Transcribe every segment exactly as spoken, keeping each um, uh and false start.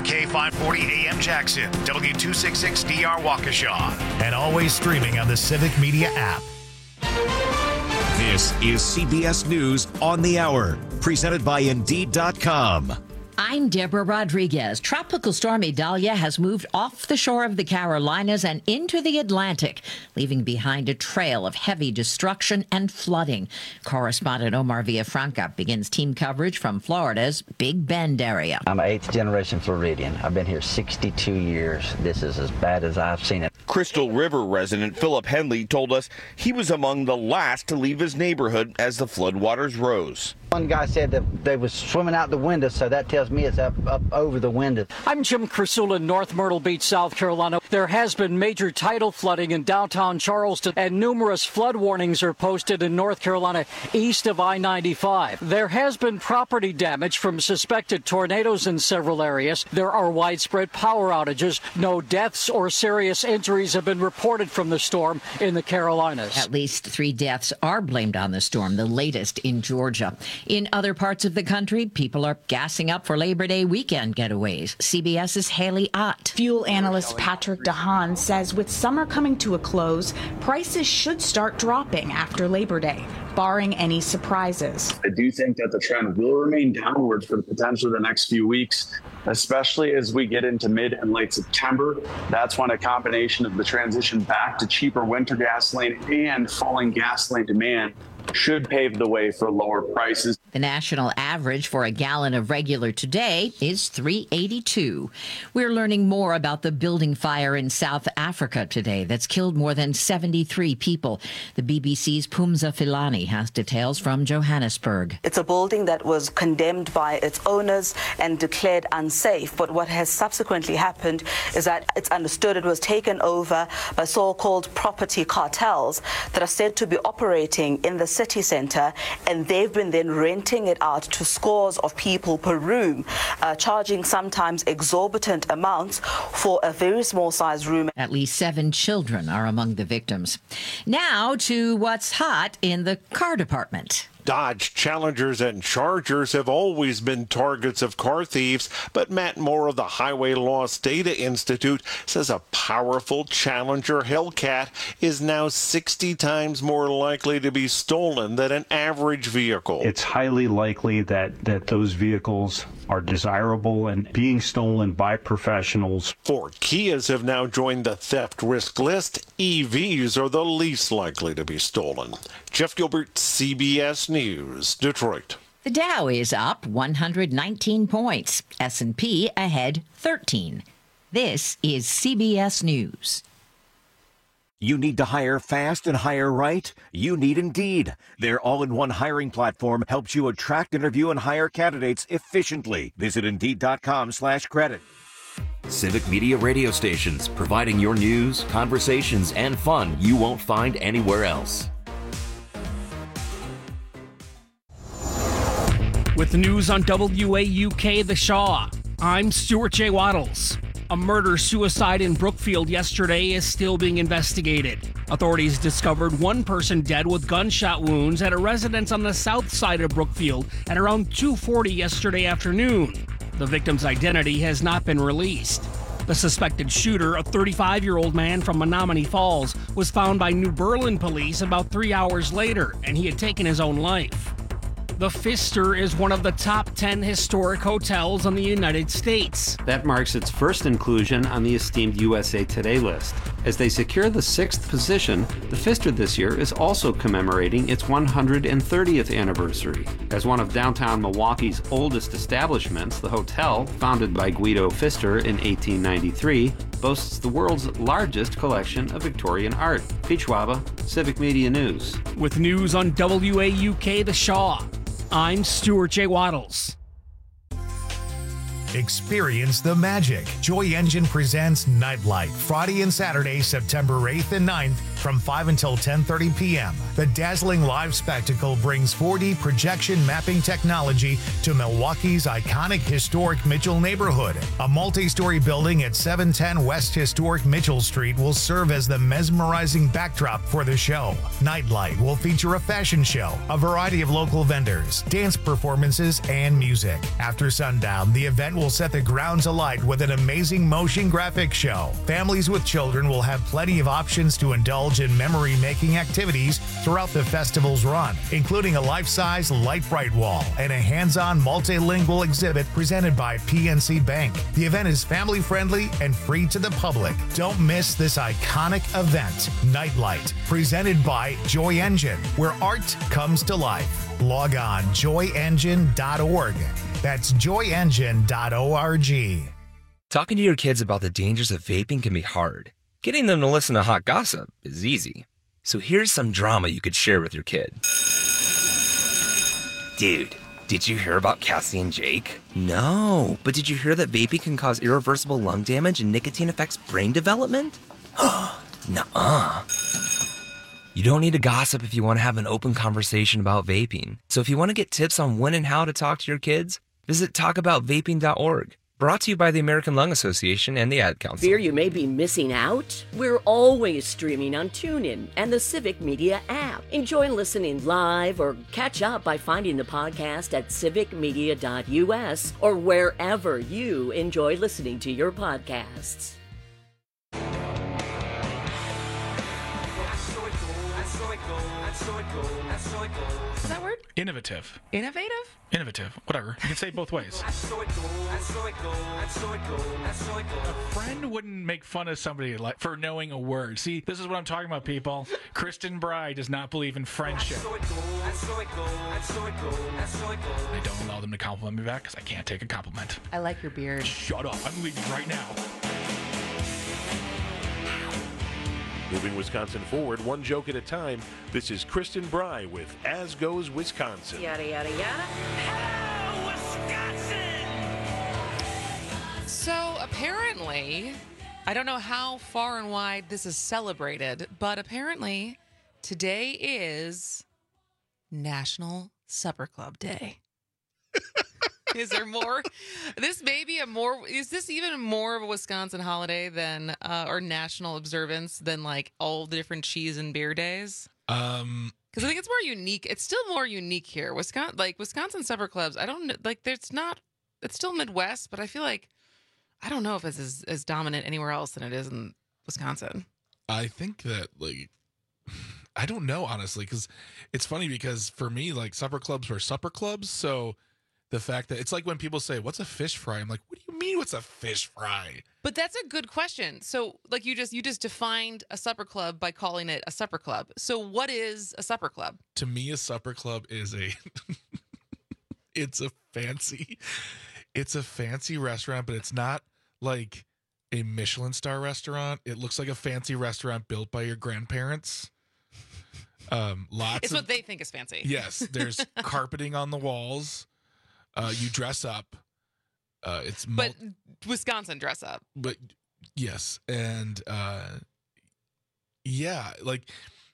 K five forty A M Jackson, W two sixty-six D R Waukesha, and always streaming on the Civic Media app. This is C B S News on the Hour, presented by Indeed dot com. I'm Deborah Rodriguez. Tropical storm Idalia has moved off the shore of the Carolinas and into the Atlantic, leaving behind a trail of heavy destruction and flooding. Correspondent Omar Villafranca begins team coverage from Florida's Big Bend area. I'm an eighth generation Floridian. I've been here sixty-two years. This is as bad as I've seen it. Crystal River resident Philip Henley told us he was among the last to leave his neighborhood as the floodwaters rose. One guy said that they was swimming out the window, so that tells me it's up, up over the window. I'm Jim Krasula in North Myrtle Beach, South Carolina. There has been major tidal flooding in downtown Charleston, and numerous flood warnings are posted in North Carolina east of I ninety-five. There has been property damage from suspected tornadoes in several areas. There are widespread power outages. No deaths or serious injuries have been reported from the storm in the Carolinas. At least three deaths are blamed on the storm, the latest in Georgia. In other parts of the country, people are gassing up for Labor Day weekend getaways. CBS's Haley Ott. Fuel analyst Patrick DeHaan says with summer coming to a close, prices should start dropping after Labor Day, barring any surprises. I do think that the trend will remain downward for potentially the next few weeks, especially as we get into mid and late September. That's when a combination of the transition back to cheaper winter gasoline and falling gasoline demand should pave the way for lower prices. The national average for a gallon of regular today is three eighty-two. We're learning more about the building fire in South Africa today that's killed more than seventy-three people. The B B C's Pumza Filani has details from Johannesburg. It's a building that was condemned by its owners and declared unsafe. But what has subsequently happened is that it's understood it was taken over by so-called property cartels that are said to be operating in the city center, and they've been then renting it out to scores of people per room, uh, charging sometimes exorbitant amounts for a very small size room. At least seven children are among the victims. Now to what's hot in the car department. Dodge Challengers and Chargers have always been targets of car thieves, but Matt Moore of the Highway Loss Data Institute says a powerful Challenger Hellcat is now sixty times more likely to be stolen than an average vehicle. It's highly likely that, that those vehicles are desirable and being stolen by professionals. Four Kias have now joined the theft risk list. E Vs are the least likely to be stolen. Jeff Gilbert, C B S News, Detroit. The Dow is up one hundred nineteen points. S and P ahead thirteen. This is C B S News. You need to hire fast and hire right? You need Indeed. Their all-in-one hiring platform helps you attract, interview, and hire candidates efficiently. Visit Indeed.com slash credit. Civic Media radio stations, providing your news, conversations, and fun you won't find anywhere else. With the news on W A U K The Shaw, I'm Stuart J. Waddles. A murder-suicide in Brookfield yesterday is still being investigated. Authorities discovered one person dead with gunshot wounds at a residence on the south side of Brookfield at around two forty yesterday afternoon. The victim's identity has not been released. The suspected shooter, a thirty-five-year-old man from Menominee Falls, was found by New Berlin police about three hours later, and he had taken his own life. The Pfister is one of the top ten historic hotels in the United States. That marks its first inclusion on the esteemed U S A Today list. As they secure the sixth position, the Pfister this year is also commemorating its one hundred thirtieth anniversary. As one of downtown Milwaukee's oldest establishments, the hotel, founded by Guido Pfister in eighteen ninety-three, boasts the world's largest collection of Victorian art. Pete Schwaba, Civic Media News. With news on W A U K The Shaw, I'm Stuart J. Waddles. Experience the magic. Joy Engine presents Nightlight, Friday and Saturday, September eighth and ninth from five until ten thirty p.m. The dazzling live spectacle brings four D projection mapping technology to Milwaukee's iconic historic Mitchell neighborhood. A multi-story building at seven ten West Historic Mitchell Street will serve as the mesmerizing backdrop for the show. Nightlight will feature a fashion show, a variety of local vendors, dance performances, and music. After sundown, the event will set the grounds alight with an amazing motion graphic show. Families with children will have plenty of options to indulge in memory-making activities throughout the festival's run, including a life-size light bright wall and a hands-on multilingual exhibit presented by P N C Bank. The event is family-friendly and free to the public. Don't miss this iconic event, Nightlight, presented by Joy Engine, where art comes to life. Log on joy engine dot org. That's joy engine dot org. Talking to your kids about the dangers of vaping can be hard. Getting them to listen to hot gossip is easy. So here's some drama you could share with your kid. Dude, did you hear about Cassie and Jake? No, but did you hear that vaping can cause irreversible lung damage and nicotine affects brain development? Nuh-uh. You don't need to gossip if you want to have an open conversation about vaping. So if you want to get tips on when and how to talk to your kids, visit talk about vaping dot org. Brought to you by the American Lung Association and the Ad Council. Fear you may be missing out? We're always streaming on TuneIn and the Civic Media app. Enjoy listening live or catch up by finding the podcast at civic media dot u s or wherever you enjoy listening to your podcasts. Is that word? Innovative. Innovative? Innovative. Whatever. You can say it both ways. A friend wouldn't make fun of somebody like for knowing a word. See, this is what I'm talking about, people. Kristen Bry does not believe in friendship. I don't allow them to compliment me back because I can't take a compliment. I like your beard. Shut up. I'm leaving right now. Moving Wisconsin forward, one joke at a time. This is Kristen Bry with As Goes Wisconsin. Yada, yada, yada. Hello, Wisconsin! So apparently, I don't know how far and wide this is celebrated, but apparently today is National Supper Club Day. Is there more? This may be a more, is this even more of a Wisconsin holiday than, uh, or national observance than like all the different cheese and beer days? Um, Because I think it's more unique. It's still more unique here. Wisconsin, like Wisconsin supper clubs, I don't know, like there's not, it's still Midwest, but I feel like, I don't know if it's as, as dominant anywhere else than it is in Wisconsin. I think that like, I don't know, honestly, because it's funny because for me, like supper clubs were supper clubs. So the fact that it's like when people say, what's a fish fry? I'm like, what do you mean what's a fish fry? But that's a good question. So like you just you just defined a supper club by calling it a supper club. So what is a supper club? To me, a supper club is a it's a fancy it's a fancy restaurant, but it's not like a Michelin star restaurant. It looks like a fancy restaurant built by your grandparents. Um lots It's of, what they think is fancy. Yes, there's carpeting on the walls. Uh, you dress up. Uh, it's mul- but Wisconsin dress up. But yes, and uh, yeah, like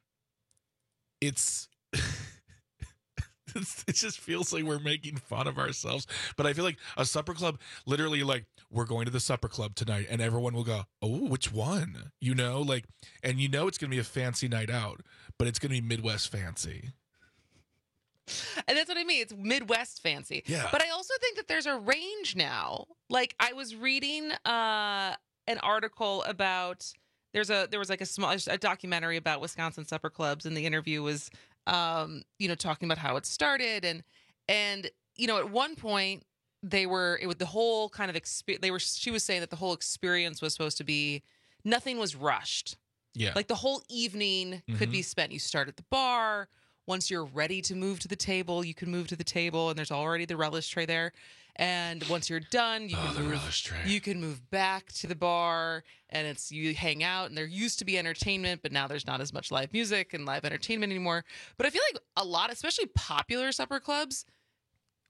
it's, it's it just feels like we're making fun of ourselves. But I feel like a supper club, literally, like we're going to the supper club tonight, and everyone will go, "Oh, which one?" You know, like, and you know it's gonna be a fancy night out, but it's gonna be Midwest fancy. And that's what I mean. It's Midwest fancy. Yeah. But I also think that there's a range now. Like I was reading uh, an article about there's a there was like a small a documentary about Wisconsin supper clubs, and the interview was um, you know talking about how it started and and you know at one point they were it was the whole kind of experience. They were she was saying that the whole experience was supposed to be nothing was rushed. Yeah. Like the whole evening Mhm. could be spent. You start at the bar. Once you're ready to move to the table, you can move to the table, and there's already the relish tray there. And once you're done, you Oh, can the move, relish tray. you can move back to the bar, and it's you hang out. And there used to be entertainment, but now there's not as much live music and live entertainment anymore. But I feel like a lot, especially popular supper clubs,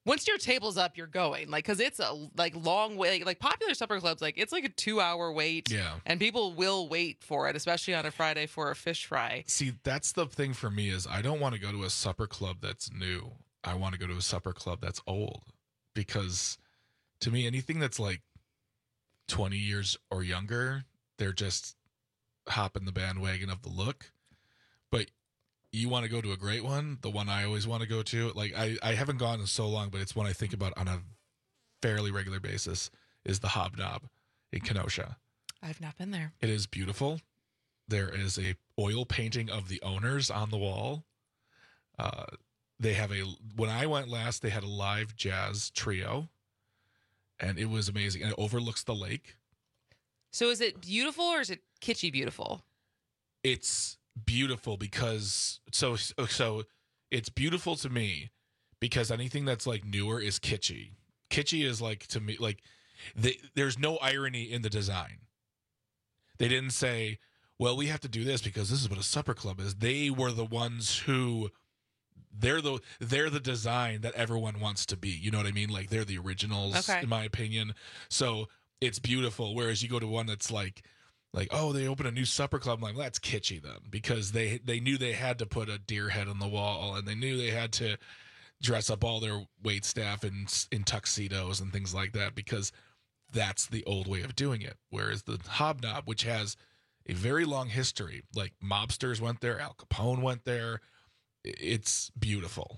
once your table's up, you're going. Like, because it's a like long way. Like popular supper clubs, like it's like a two hour wait. Yeah. And people will wait for it, especially on a Friday for a fish fry. See, that's the thing for me is I don't want to go to a supper club that's new. I want to go to a supper club that's old, because to me, anything that's like twenty years or younger, they're just hopping the bandwagon of the look. But you want to go to a great one, the one I always want to go to, like I, I haven't gone in so long, but it's one I think about on a fairly regular basis, is the Hobnob in Kenosha. I've not been there. It is beautiful. There is a oil painting of the owners on the wall. Uh, they have a, when I went last, they had a live jazz trio, and it was amazing. And it overlooks the lake. So is it beautiful or is it kitschy beautiful? It's beautiful because so so it's beautiful to me because anything that's like newer is kitschy. Kitschy is like, to me, like they, there's no irony in the design. They didn't say, well, we have to do this because this is what a supper club is. They were the ones who they're the they're the design that everyone wants to be. You know what I mean? Like they're the originals, okay. in my opinion. So it's beautiful. Whereas you go to one that's like Like, oh, they open a new supper club. I'm like, well, that's kitschy then, because they they knew they had to put a deer head on the wall, and they knew they had to dress up all their wait staff in in tuxedos and things like that, because that's the old way of doing it. Whereas the Hobnob, which has a very long history, like mobsters went there, Al Capone went there, it's beautiful.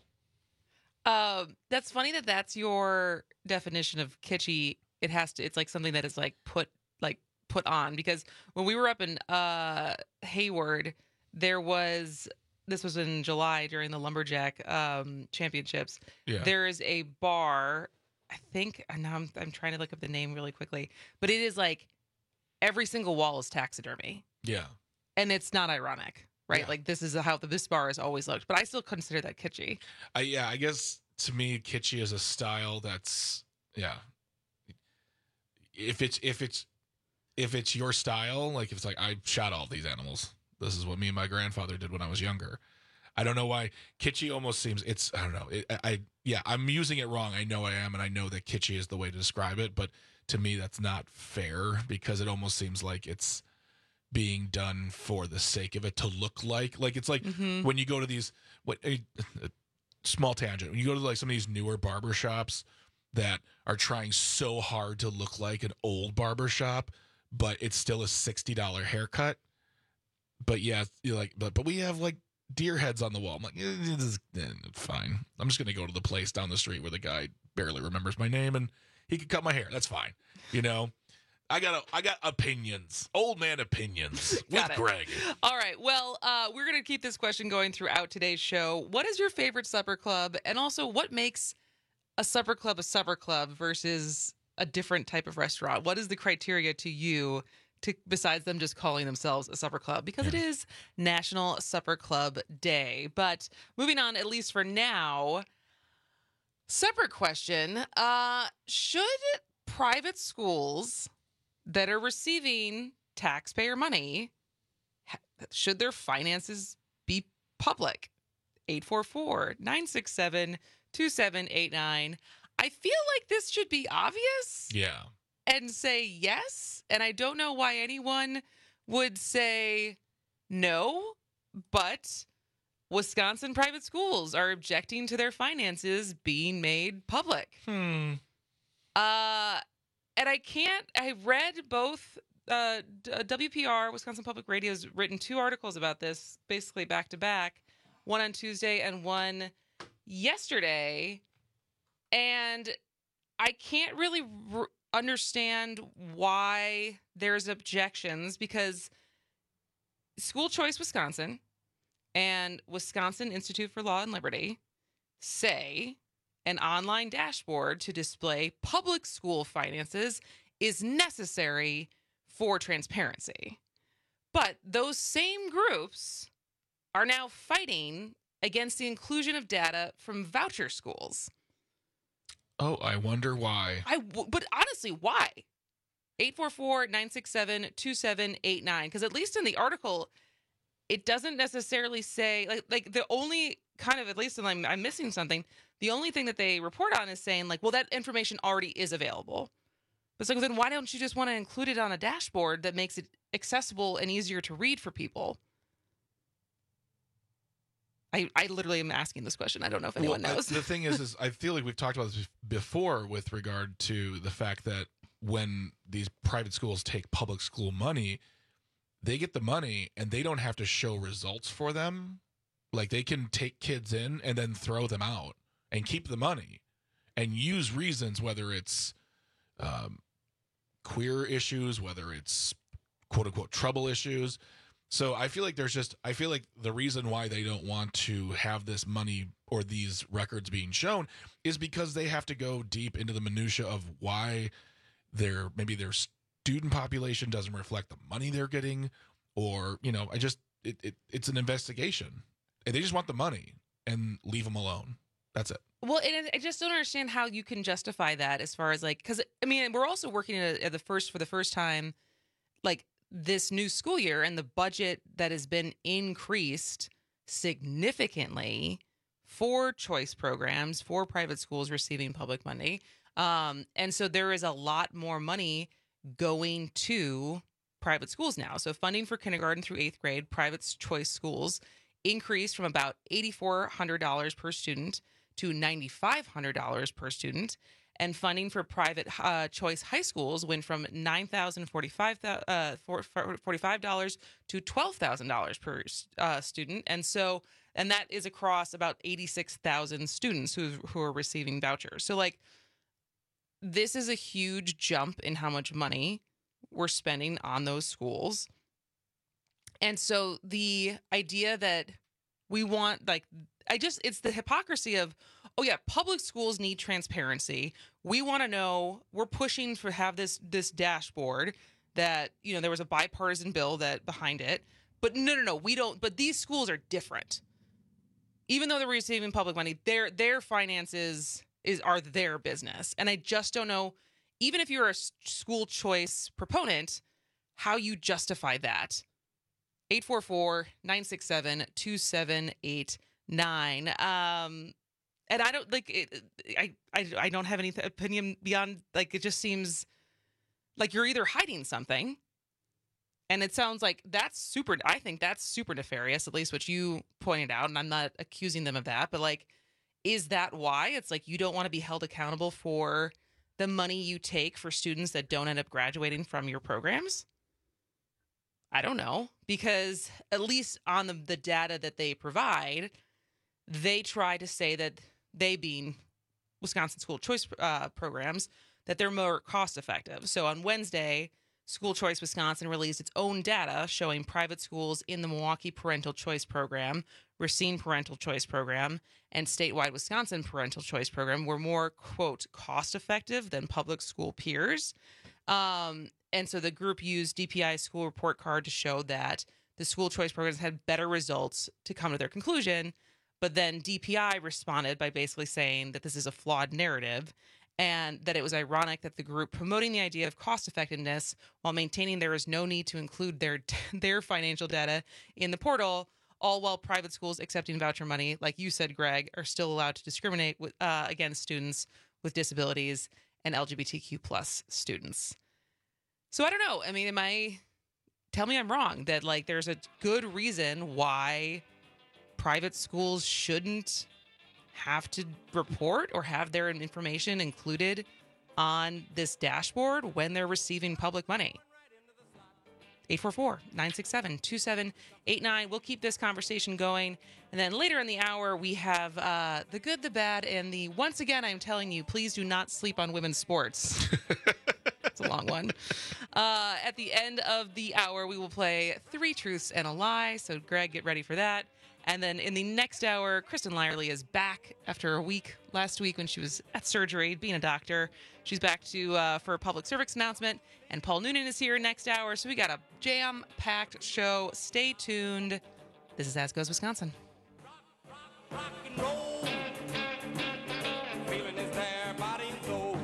Um, that's funny that that's your definition of kitschy. It has to. It's like something that is like put like. put on, because when we were up in uh Hayward, there was this was in July during the Lumberjack um championships. Yeah. There is a bar, I think, and now I'm I'm trying to look up the name really quickly, but it is like every single wall is taxidermy. Yeah. And it's not ironic, right? Yeah. Like this is how this bar has always looked, but I still consider that kitschy. I yeah, I guess to me kitschy is a style that's yeah. If it's if it's If it's your style, like if it's like, I shot all these animals. This is what me and my grandfather did when I was younger. I don't know why kitschy almost seems, it's, I don't know. It, I, yeah, I'm using it wrong. I know I am. And I know that kitschy is the way to describe it. But to me, that's not fair, because it almost seems like it's being done for the sake of it to look like, like it's like Mhm. when you go to these, what a, a small tangent, when you go to like some of these newer barbershops that are trying so hard to look like an old barbershop, but it's still a sixty dollars haircut. But yeah, you're like, but but we have like deer heads on the wall. I'm like, eh, this is eh, fine. I'm just gonna go to the place down the street where the guy barely remembers my name and he can cut my hair. That's fine. You know, I got a, I got opinions, old man opinions with Got it. Greg. All right. Well, uh, we're going to keep this question going throughout today's show. What is your favorite supper club? And also, what makes a supper club a supper club versus a different type of restaurant? What is the criteria to you, to besides them just calling themselves a supper club? Because it is National Supper Club Day. But moving on, at least for now, separate question. Uh, should private schools that are receiving taxpayer money, should their finances be public? eight four four, nine six seven, two seven eight nine. I feel like this should be obvious. Yeah. And say yes. And I don't know why anyone would say no, but Wisconsin private schools are objecting to their finances being made public. Hmm. Uh, and I can't, I read both, uh, W P R, Wisconsin Public Radio's written two articles about this, basically back to back, one on Tuesday and one yesterday. And I can't really r- understand why there's objections, because School Choice Wisconsin and Wisconsin Institute for Law and Liberty say an online dashboard to display public school finances is necessary for transparency. But those same groups are now fighting against the inclusion of data from voucher schools. Oh, I wonder why. I w- but honestly, why? eight four four, nine six seven, two seven eight nine. Because at least in the article, it doesn't necessarily say, like, like the only kind of, at least I'm, I'm missing something. The only thing that they report on is saying like, well, that information already is available. But it's like, then why don't you just want to include it on a dashboard that makes it accessible and easier to read for people? I, I literally am asking this question. I don't know if anyone well, knows. I, the thing is, is I feel like we've talked about this before with regard to the fact that when these private schools take public school money, they get the money and they don't have to show results for them. Like they can take kids in and then throw them out and keep the money and use reasons, whether it's um, queer issues, whether it's quote unquote trouble issues. So I feel like there's just, I feel like the reason why they don't want to have this money or these records being shown is because they have to go deep into the minutia of why their, maybe their student population doesn't reflect the money they're getting, or, you know, I just, it, it it's an investigation and they just want the money and leave them alone. That's it. Well, and I just don't understand how you can justify that as far as like, because I mean, we're also working at, at the first, for the first time, like, this new school year, and the budget that has been increased significantly for choice programs, for private schools receiving public money. Um, and so there is a lot more money going to private schools now. So funding for kindergarten through eighth grade, private choice schools increased from about eight thousand four hundred dollars per student to nine thousand five hundred dollars per student. And funding for private uh, choice high schools went from nine thousand forty-five dollars to twelve thousand dollars per uh, student. And so, and that is across about eighty-six thousand students who, who are receiving vouchers. So like, this is a huge jump in how much money we're spending on those schools. And so the idea that we want, like, I just, it's the hypocrisy of, oh yeah, public schools need transparency. We want to know, we're pushing for have this this dashboard that, you know, there was a bipartisan bill that behind it. But no, no, no, we don't, but these schools are different. Even though they're receiving public money, their their finances is are their business. And I just don't know, even if you're a school choice proponent, how you justify that. eight four four, nine six seven, two seven eight nine. Um, and I don't like it. I, I, I don't have any th- opinion beyond, like, it just seems like you're either hiding something, and it sounds like that's super, I think that's super nefarious, at least what you pointed out. And I'm not accusing them of that, but like, is that why it's like, you don't want to be held accountable for the money you take for students that don't end up graduating from your programs? I don't know, because at least on the, the data that they provide, they try to say that they, being Wisconsin school choice uh, programs, that they're more cost effective. So on Wednesday, School Choice Wisconsin released its own data showing private schools in the Milwaukee Parental Choice Program, Racine Parental Choice Program, and statewide Wisconsin Parental Choice Program were more, quote, cost effective than public school peers. Um, and so the group used D P I school report card to show that the school choice programs had better results to come to their conclusion. But then D P I responded by basically saying that this is a flawed narrative, and that it was ironic that the group promoting the idea of cost effectiveness while maintaining there is no need to include their their financial data in the portal, all while private schools accepting voucher money, like you said, Greg, are still allowed to discriminate with, uh, against students with disabilities and L G B T Q plus students. So I don't know. I mean, am I, tell me I'm wrong, that like there's a good reason why private schools shouldn't have to report or have their information included on this dashboard when they're receiving public money. eight four four, nine six seven, two seven eight nine. We'll keep this conversation going. And then later in the hour, we have uh, the good, the bad, and the, once again, I'm telling you, please do not sleep on women's sports. It's a long one. Uh, at the end of the hour, we will play Three Truths and a Lie. So, Greg, get ready for that. And then in the next hour, Kristen Lyerly is back after a week, last week when she was at surgery, being a doctor. She's back to uh, for a public service announcement. And Paul Noonan is here next hour. So we got a jam-packed show. Stay tuned. This is As Goes Wisconsin. Rock and roll. Feeling is there, body and soul.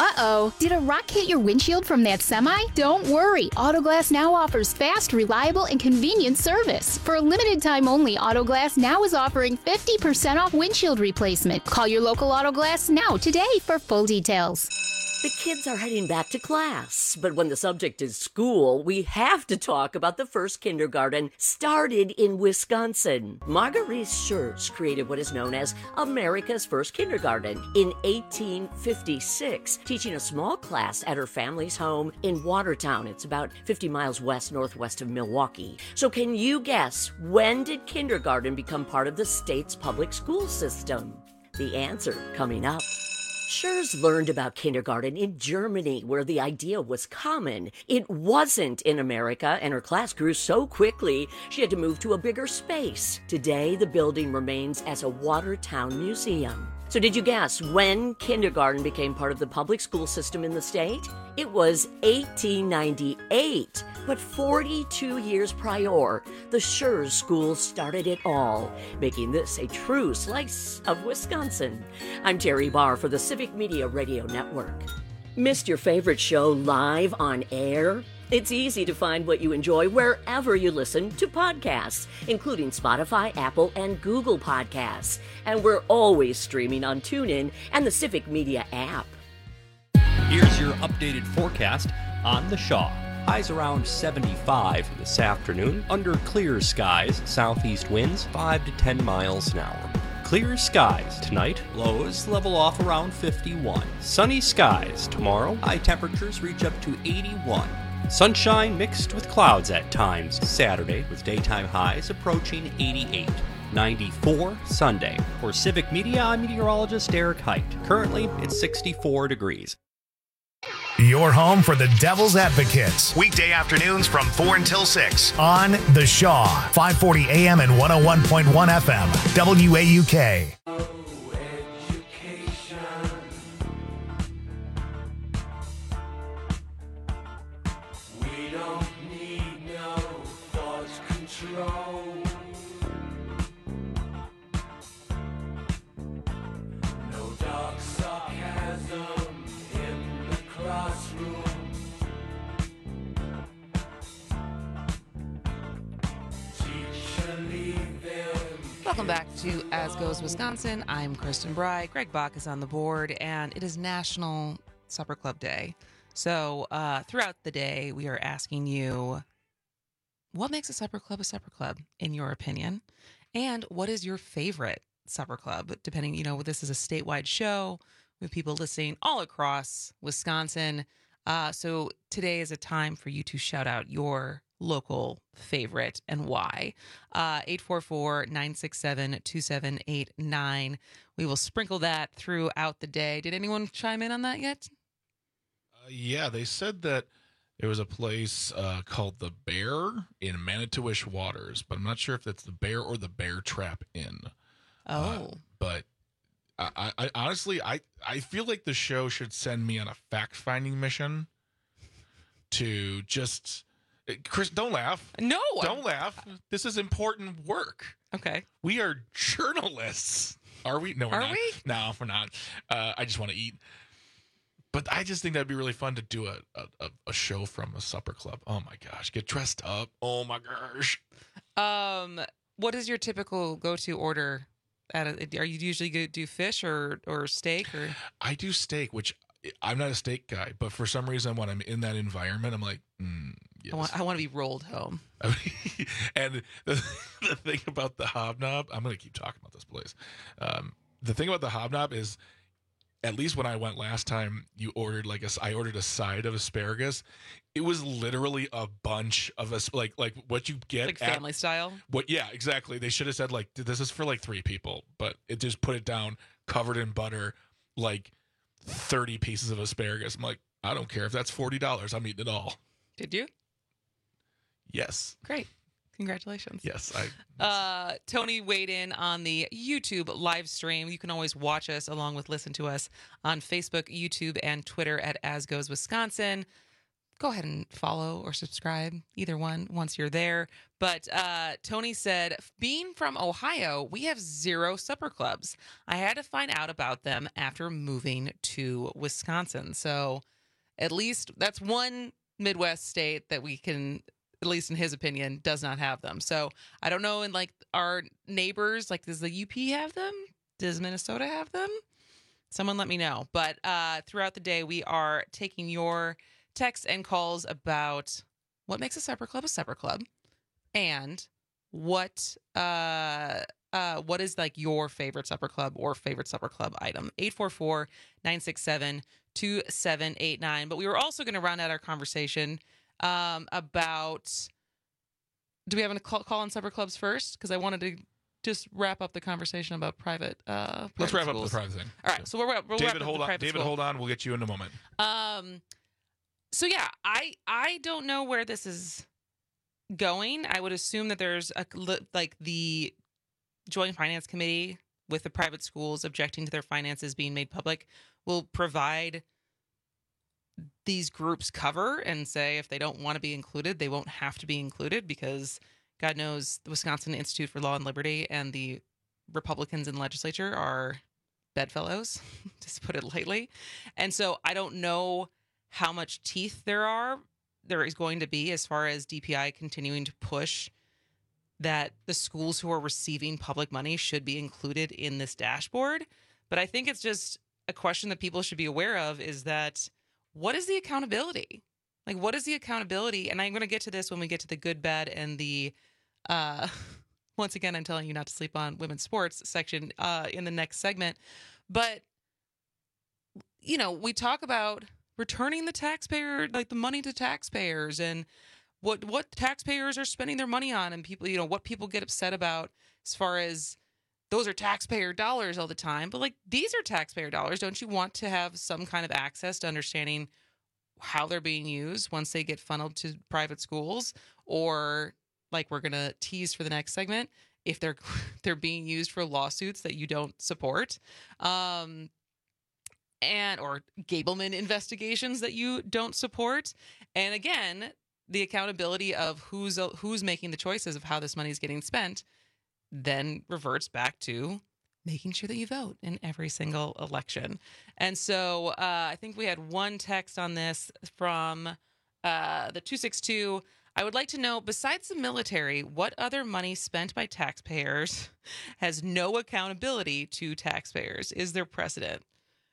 Uh-oh, did a rock hit your windshield from that semi? Don't worry, Autoglass Now offers fast, reliable, and convenient service. For a limited time only, Autoglass Now is offering fifty percent off windshield replacement. Call your local Autoglass Now today for full details. The kids are heading back to class, but when the subject is school, we have to talk about the first kindergarten started in Wisconsin. Marguerite Schurz created what is known as America's first kindergarten in eighteen fifty-six, teaching a small class at her family's home in Watertown. It's about fifty miles west-northwest of Milwaukee. So can you guess, when did kindergarten become part of the state's public school system? The answer coming up. Schurz learned about kindergarten in Germany, where the idea was common. It wasn't in America, and her class grew so quickly, she had to move to a bigger space. Today, the building remains as a Watertown museum. So did you guess when kindergarten became part of the public school system in the state? It was eighteen ninety-eight. But forty-two years prior, the Schurz School started it all, making this a true slice of Wisconsin. I'm Terry Barr for the Civic Media Radio Network. Missed your favorite show live on air? It's easy to find what you enjoy wherever you listen to podcasts, including Spotify, Apple, and Google Podcasts. And we're always streaming on TuneIn and the Civic Media app. Here's your updated forecast on the Shaw. Highs around seventy-five this afternoon. Under clear skies, southeast winds five to ten miles an hour. Clear skies tonight. Lows level off around fifty-one. Sunny skies tomorrow. High temperatures reach up to eighty-one. Sunshine mixed with clouds at times Saturday, with daytime highs approaching eighty-eight. ninety-four Sunday. For Civic Media, I'm meteorologist Eric Height. Currently, it's sixty-four degrees. Your home for the Devil's Advocates. Weekday afternoons from four until six on The Shaw, five forty A M and one oh one point one F M, W A U K. We don't need no thought control. No dark sarcasm. Welcome back to As Goes Wisconsin. I'm Kristen Bry. Greg Bach is on the board, and it is National Supper Club Day. So uh, throughout the day, we are asking you, what makes a supper club a supper club, in your opinion? And what is your favorite supper club? Depending, you know, this is a statewide show with people listening all across Wisconsin. Uh, so today is a time for you to shout out your local favorite and why. Uh, eight four four, nine six seven, two seven eight nine. We will sprinkle that throughout the day. Did anyone chime in on that yet? Uh, yeah, they said that there was a place uh, called The Bear in Manitowish Waters, but I'm not sure if that's The Bear or The Bear Trap Inn. Oh. Uh, but I, I honestly, I, I feel like the show should send me on a fact-finding mission to just... Chris, don't laugh. No. Don't laugh. This is important work. Okay. We are journalists. Are we? No, we're Are not. we? No, we're not. Uh, I just want to eat. But I just think that'd be really fun to do a, a, a show from a supper club. Oh, my gosh. Get dressed up. Oh, my gosh. Um, what is your typical go-to order? At a, are you usually go do fish or, or steak? Or I do steak, which I'm not a steak guy. But for some reason, when I'm in that environment, I'm like, mm, yes. I want, I want to be rolled home. And the, the thing about the Hobnob, I'm going to keep talking about this place. Um, the thing about the Hobnob is, at least when I went last time, you ordered like a, I ordered a side of asparagus. It was literally a bunch of us, like like what you get like at, family style. What? Yeah, exactly. They should have said like this is for like three people, but it just put it down, covered in butter, like thirty pieces of asparagus. I'm like, I don't care if that's forty dollars. I'm eating it all. Did you? Yes. Great. Congratulations. Yes. I. Uh, Tony weighed in on the YouTube live stream. You can always watch us along with listen to us on Facebook, YouTube, and Twitter at As Goes Wisconsin. go ahead and follow or subscribe, either one, once you're there. But uh, Tony said, being from Ohio, we have zero supper clubs. I had to find out about them after moving to Wisconsin. So at least that's one Midwest state that we can, at least in his opinion, does not have them. So I don't know, in like our neighbors, like does the U P have them? Does Minnesota have them? Someone let me know. But uh, throughout the day, we are taking your texts and calls about what makes a supper club a supper club, and what uh, uh, what is like your favorite supper club or favorite supper club item. eight four four, nine six seven, two seven eight nine. But we were also going to round out our conversation um, about, do we have a call, call on supper clubs first? Because I wanted to just wrap up the conversation about private. Uh, private Let's wrap schools. up the private thing. All right, so we'll, we'll David, wrap up hold the on. private David, school. hold on. We'll get you in a moment. Um. So yeah, I I don't know where this is going. I would assume that there's a like the Joint Finance Committee with the private schools objecting to their finances being made public will provide these groups cover and say if they don't want to be included, they won't have to be included, because God knows the Wisconsin Institute for Law and Liberty and the Republicans in the legislature are bedfellows, to put it lightly. And so I don't know how much teeth there are, there is going to be as far as D P I continuing to push that the schools who are receiving public money should be included in this dashboard. But I think it's just a question that people should be aware of, is that what is the accountability? Like, what is the accountability? And I'm going to get to this when we get to the good, bad, and the, uh, once again, I'm telling you not to sleep on women's sports section uh, in the next segment. But, you know, we talk about returning the taxpayer, like the money to taxpayers, and what what taxpayers are spending their money on, and people, you know, what people get upset about as far as those are taxpayer dollars all the time. But like, these are taxpayer dollars. Don't you want to have some kind of access to understanding how they're being used once they get funneled to private schools? Or like we're going to tease for the next segment, if they're they're being used for lawsuits that you don't support. Um and or Gableman investigations that you don't support. And again, the accountability of who's who's making the choices of how this money is getting spent then reverts back to making sure that you vote in every single election. And so uh, I think we had one text on this from uh, the two six two. I would like to know, besides the military, what other money spent by taxpayers has no accountability to taxpayers? Is there precedent?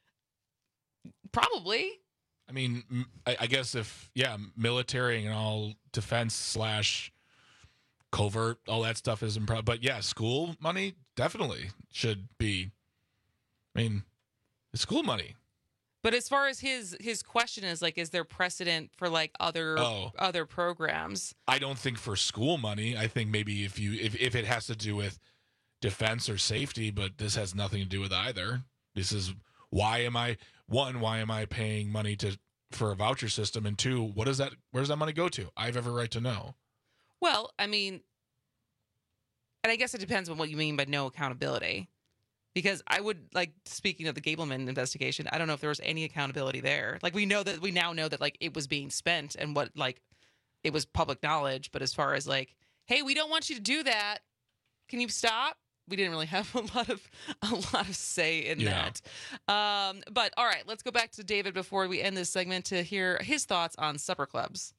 Probably. I mean, I, I guess if, yeah, military and all defense slash covert, all that stuff is impressive. But yeah, school money definitely should be, I mean, it's school money. But as far as his his question is, like, is there precedent for like other Oh. other programs? I don't think for school money. I think maybe if you if, if it has to do with defense or safety, but this has nothing to do with either. This is why am I one, why am I paying money to for a voucher system? And two, what does that where does that money go to? I have every right to know. Well, I mean, and I guess it depends on what you mean by no accountability. Because I would, like, speaking of the Gableman investigation, I don't know if there was any accountability there. Like, we know that, we now know that, like, it was being spent and what, like, it was public knowledge. But as far as, like, hey, we don't want you to do that, can you stop? We didn't really have a lot of, a lot of say in Yeah. that. Um, but, all right, let's go back to David before we end this segment to hear his thoughts on supper clubs.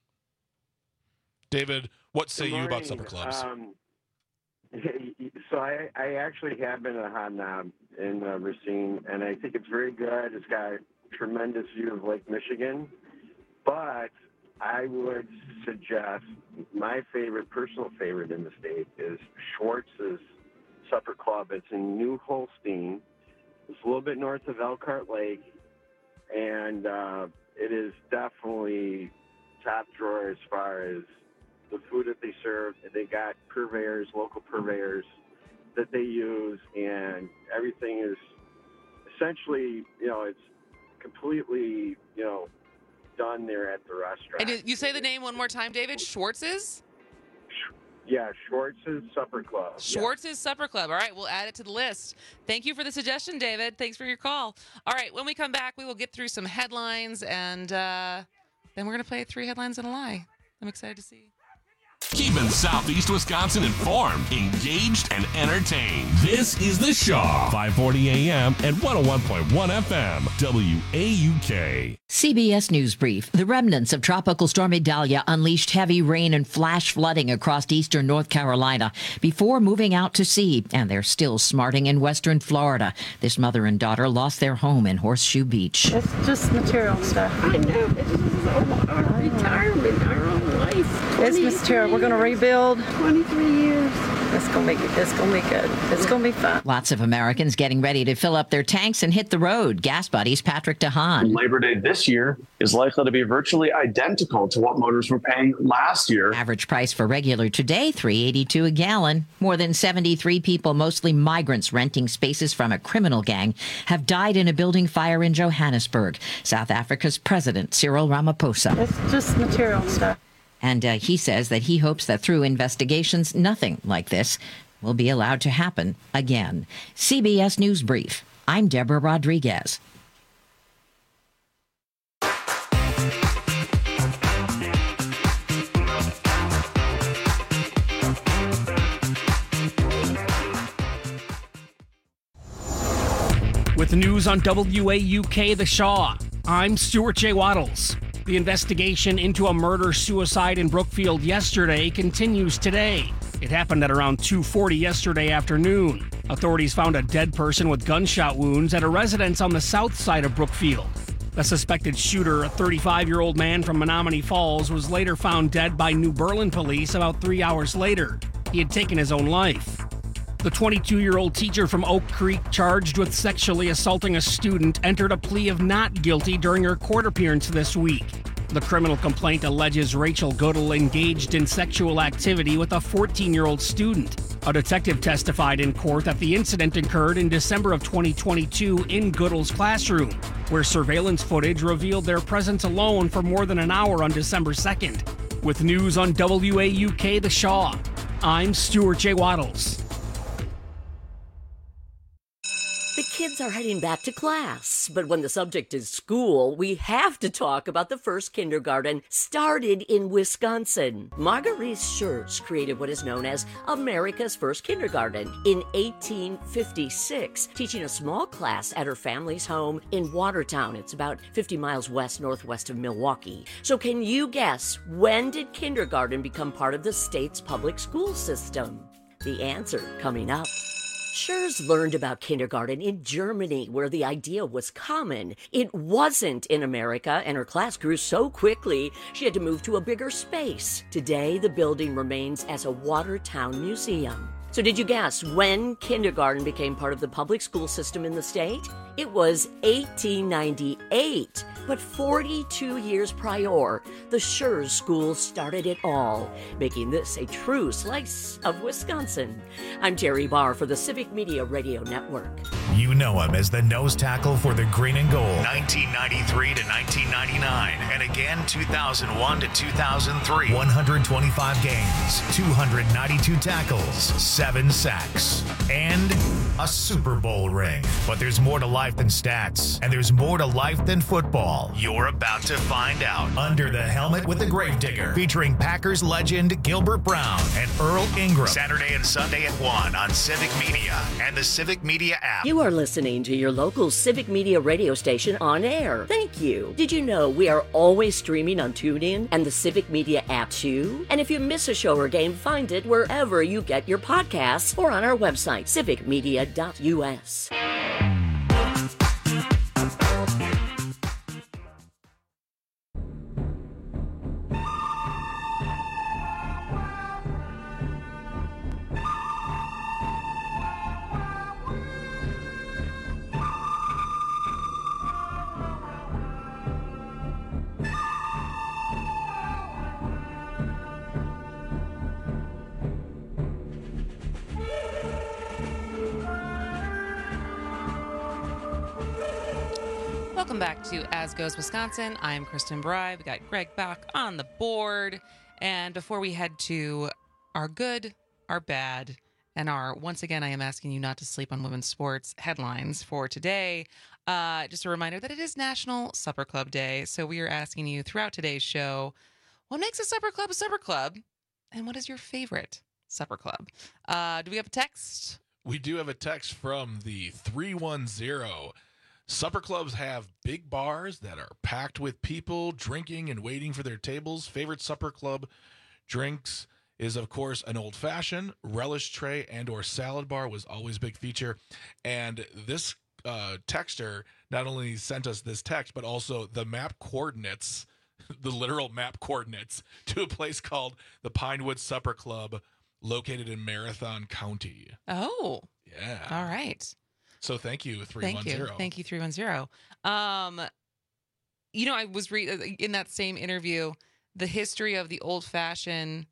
David, what say Good you about morning. supper clubs? Um, so I, I actually have been a hot knob in uh, Racine, and I think it's very good. It's got a tremendous view of Lake Michigan. But I would suggest my favorite, personal favorite in the state is Schwartz's Supper Club. It's in New Holstein. It's a little bit north of Elkhart Lake, and uh, it is definitely top drawer as far as the food that they serve. They got purveyors, local purveyors that they use, and everything is essentially, you know, it's completely, you know, done there at the restaurant. And you- you say the name one more time, David? Schwartz's? Yeah, Schwartz's Supper Club. Schwartz's Supper Club. All right, we'll add it to the list. Thank you for the suggestion, David. Thanks for your call. All right, when we come back, we will get through some headlines and uh, then we're going to play Three Headlines and a Lie. I'm excited to see. Keeping Southeast Wisconsin informed, engaged, and entertained. This is The Shaw, five forty a.m. and one oh one point one F M, W A U K. C B S News Brief. The remnants of Tropical Storm Idalia unleashed heavy rain and flash flooding across eastern North Carolina before moving out to sea, and they're still smarting in western Florida. This mother and daughter lost their home in Horseshoe Beach. It's just material stuff. I know. This is our retirement, our own life. It's material. We're going to rebuild. twenty-three years. It's going to be It's going to be good. It's going to be fun. Lots of Americans getting ready to fill up their tanks and hit the road. Gas Buddy's Patrick DeHaan. Labor Day this year is likely to be virtually identical to what motorists were paying last year. Average price for regular today, three dollars and eighty-two cents a gallon. More than seventy-three people, mostly migrants renting spaces from a criminal gang, have died in a building fire in Johannesburg. South Africa's President Cyril Ramaphosa. It's just material stuff. And uh, he says that he hopes that through investigations, nothing like this will be allowed to happen again. C B S News Brief. I'm Deborah Rodriguez. With news on W A U K The Shaw, I'm Stuart J. Waddles. The investigation into a murder-suicide in Brookfield yesterday continues today. It happened at around two forty yesterday afternoon. Authorities found a dead person with gunshot wounds at a residence on the south side of Brookfield. The suspected shooter, a thirty-five-year-old man from Menominee Falls, was later found dead by New Berlin police about three hours later. He had taken his own life. The twenty-two-year-old teacher from Oak Creek, charged with sexually assaulting a student, entered a plea of not guilty during her court appearance this week. The criminal complaint alleges Rachel Goodall engaged in sexual activity with a fourteen-year-old student. A detective testified in court that the incident occurred in December of twenty twenty-two in Goodall's classroom, where surveillance footage revealed their presence alone for more than an hour on December second. With news on W A U K The Shaw, I'm Stuart J. Waddles. The kids are heading back to class, but when the subject is school, we have to talk about the first kindergarten started in Wisconsin. Marguerite Schurz created what is known as America's first kindergarten in eighteen fifty-six, teaching a small class at her family's home in Watertown. It's about fifty miles west northwest of Milwaukee. So can you guess, when did kindergarten become part of the state's public school system? The answer coming up. Schurz learned about kindergarten in Germany, where the idea was common. It wasn't in America, and her class grew so quickly she had to move to a bigger space. Today, the building remains as a Watertown museum. So did you guess when kindergarten became part of the public school system in the state? It was eighteen ninety-eight. But forty-two years prior, the Schurz School started it all, making this a true slice of Wisconsin. I'm Terry Barr for the Civic Media Radio Network. You know him as the nose tackle for the Green and Gold, nineteen ninety-three to nineteen ninety-nine, and again two thousand one to two thousand three. one hundred twenty-five games, two hundred ninety-two tackles, seven sacks, and a Super Bowl ring. But there's more to life than stats, and there's more to life than football. You're about to find out. Under the Helmet with the Gravedigger, featuring Packers legend Gilbert Brown and Earl Ingram. Saturday and Sunday at one on Civic Media and the Civic Media app. You are listening to your local Civic Media radio station on air. Thank you. Did you know we are always streaming on TuneIn and the Civic Media app too? And if you miss a show or game, find it wherever you get your podcasts or on our website, civic media dot U S. Welcome back to As Goes Wisconsin. I'm Kristen Bry. We got Greg back on the board. And before we head to our good, our bad, and our, once again, I am asking you not to sleep on women's sports headlines for today. Uh, just a reminder that it is National Supper Club Day. So we are asking you throughout today's show, what makes a supper club a supper club? And what is your favorite supper club? Uh, do we have a text? We do have a text from the three one zero. Supper clubs have big bars that are packed with people drinking and waiting for their tables. Favorite supper club drinks is, of course, an old-fashioned. Relish tray and or salad bar was always a big feature. And this uh, texter not only sent us this text, but also the map coordinates, the literal map coordinates, to a place called the Pinewood Supper Club located in Marathon County. Oh. Yeah. All right. So thank you, three one Thank zero. you. Thank you, three one zero. Um, you know, I was re- in that same interview, the history of the old fashioned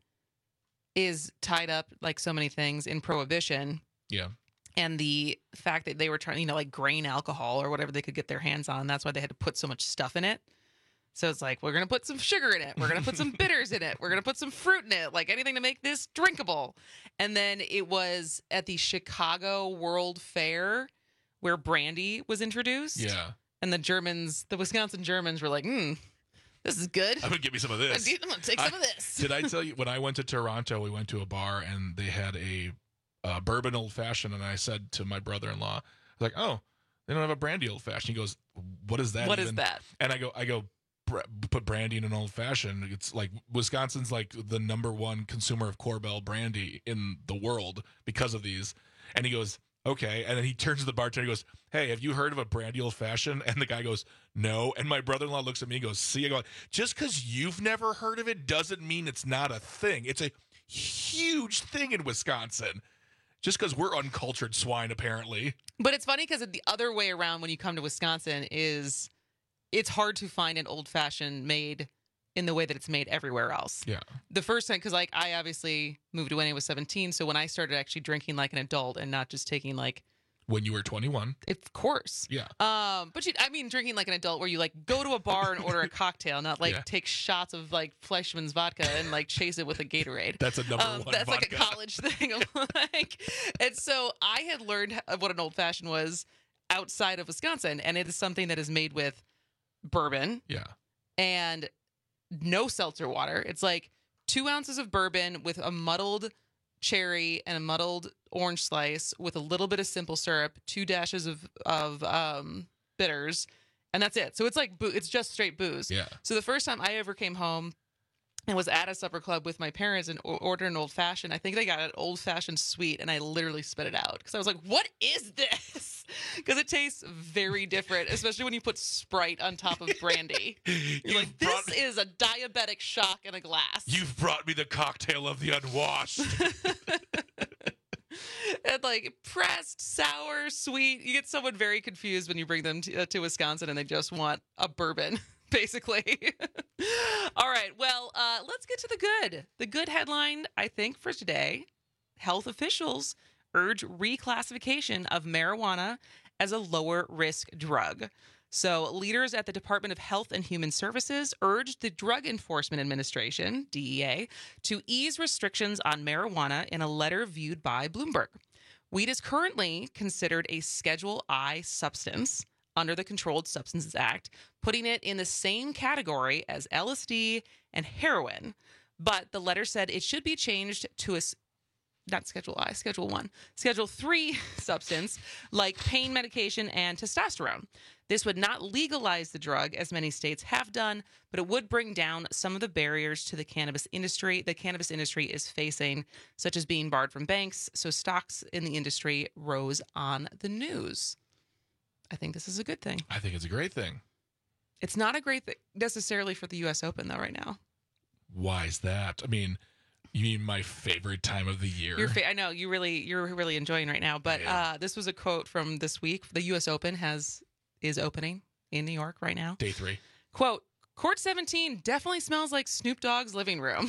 is tied up, like so many things, in Prohibition. Yeah. And the fact that they were trying, you know, like grain alcohol or whatever they could get their hands on. That's why they had to put so much stuff in it. So it's like, we're going to put some sugar in it. We're going to put some bitters in it. We're going to put some fruit in it, like anything to make this drinkable. And then it was at the Chicago World Fair where brandy was introduced. Yeah. And the Germans, the Wisconsin Germans were like, hmm, this is good. I'm going to give me some of this. I'm going to take some I, of this. Did I tell you, when I went to Toronto, we went to a bar and they had a uh, bourbon old fashioned. And I said to my brother-in-law, I was like, oh, they don't have a brandy old fashioned. He goes, what is that? What even? is that? And I go, I go, put brandy in an old fashioned. It's like Wisconsin's like the number one consumer of Korbel brandy in the world because of these. And he goes, okay. And then he turns to the bartender and goes, hey, have you heard of a brandy old fashioned? And the guy goes, no. And my brother-in-law looks at me and goes, see, I go, just because you've never heard of it doesn't mean it's not a thing. It's a huge thing in Wisconsin. Just because we're uncultured swine, apparently. But it's funny because the other way around when you come to Wisconsin is it's hard to find an old fashioned made in the way that it's made everywhere else. Yeah. The first time, because like I obviously moved away when I was seventeen. So when I started actually drinking like an adult and not just taking like. When you were twenty-one. Of course. Yeah. Um, but you, I mean, drinking like an adult where you like go to a bar and order a cocktail, not like Yeah. take shots of like Fleischmann's vodka and like chase it with a Gatorade. That's a number Um, one That's like a vodka. college thing. I'm like, and so I had learned what an old fashioned was outside of Wisconsin, and it is something that is made with bourbon. Yeah. And no seltzer water. It's like two ounces of bourbon with a muddled cherry and a muddled orange slice with a little bit of simple syrup, two dashes of of um, bitters, and that's it. So it's like boo- it's just straight booze. Yeah. So the first time I ever came home and was at a supper club with my parents and o- ordered an old fashioned, I think they got an old fashioned sweet, and I literally spit it out because I was like, "What is this?" Because it tastes very different, especially when you put Sprite on top of brandy. You're like, this is a diabetic shock in a glass. You've brought me the cocktail of the unwashed. And like pressed, sour, sweet. You get someone very confused when you bring them to, uh, to Wisconsin and they just want a bourbon, basically. All right. Well, uh, let's get to the good. The good headline, I think, for today, health officials urge reclassification of marijuana as a lower risk drug. So leaders at the Department of Health and Human Services urged the Drug Enforcement Administration, D E A, to ease restrictions on marijuana in a letter viewed by Bloomberg. Weed is currently considered a Schedule I substance under the Controlled Substances Act, putting it in the same category as L S D and heroin. But the letter said it should be changed to a not Schedule I, Schedule One, Schedule Three substance like pain medication and testosterone. This would not legalize the drug, as many states have done, but it would bring down some of the barriers to the cannabis industry. The cannabis industry is facing, such as being barred from banks. So stocks in the industry rose on the news. I think this is a good thing. I think it's a great thing. It's not a great thing necessarily for the U S Open, though, right now. Why is that? I mean, you mean my favorite time of the year? Your fa- I know you really you're really enjoying right now, but uh, this was a quote from this week. The U S Open has is opening in New York right now. Day three. Quote: Court seventeen definitely smells like Snoop Dogg's living room.